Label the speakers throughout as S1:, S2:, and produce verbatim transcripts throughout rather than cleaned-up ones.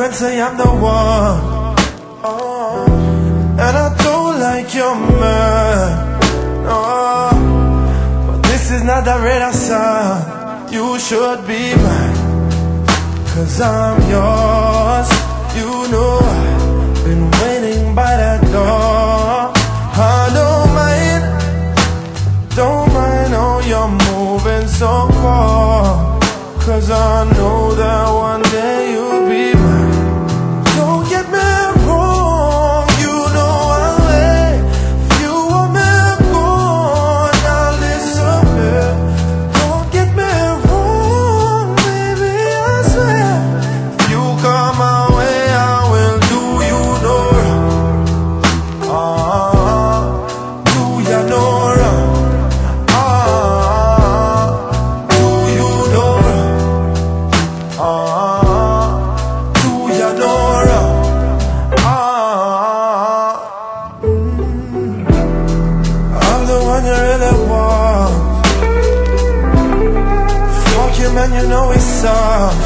S1: friends say I'm the one, oh, and I don't like your man, no. But this is not the radar sound. You should be mine, 'cause I'm yours. You know I've been waiting by that door. I don't mind, don't mind, oh, you're moving so cold, 'cause I know that one day you'll be mine. Don't get me wrong, you know I'll wait. If you want me gone, I'll disappear. Don't get me wrong, baby, I swear. If you come my way, I will do you no wrong. Ah, do ya no wrong. Man, you know it's soft,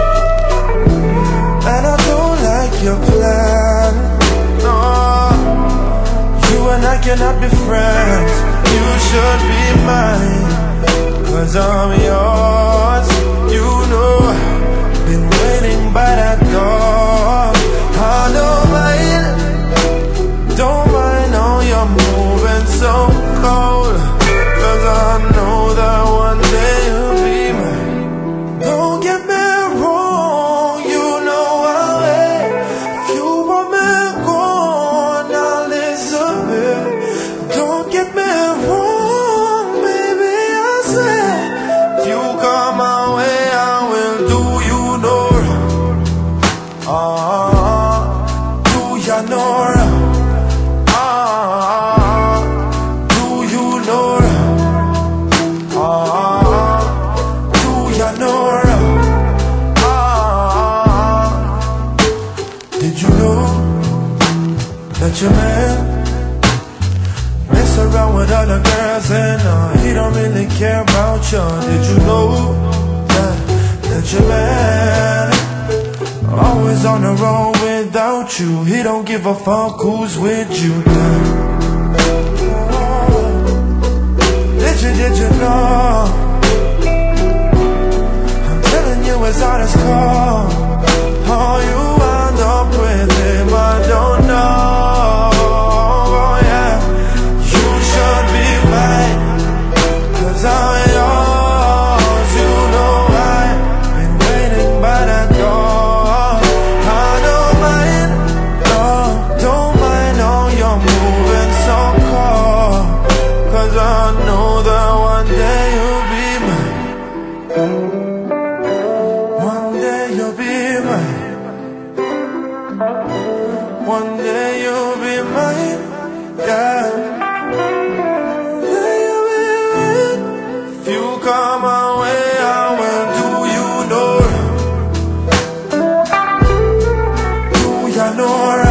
S1: and I don't like your plan, no. You and I cannot be friends. You should be mine, 'cause I'm yours. You know I've been waiting by that door. I don't mind, don't mind, oh, you're moving so cold, 'cause I know that one day you'll be mine. Don't get me wrong, you know I'll wait. If you want me gone, I'll disappear. Don't get me wrong, baby, I swear. If you come my way, I will do you no wrong. Ah, do ya no wrong. Ah, do you no wrong. Ah, do ya no wrong. Did you know that your man mess around with other girls and uh, he don't really care about you? Did you know that, that your man always on the road without you? He don't give a fuck who's with you. Did you, did you know? I'm telling you it's all as cold. Oh, you wound up with him, I don't know. Oh, yeah, you should be mine, 'cause I'm yours. You know I've been waiting by that door. I don't mind, no, don't mind, oh, you're moving so cold, 'cause I know that one day you'll be mine. One day you'll be mine. One day you'll be mine, yeah. One day you'll be mine. If you come my way, I will do you no wrong. Do ya no wrong.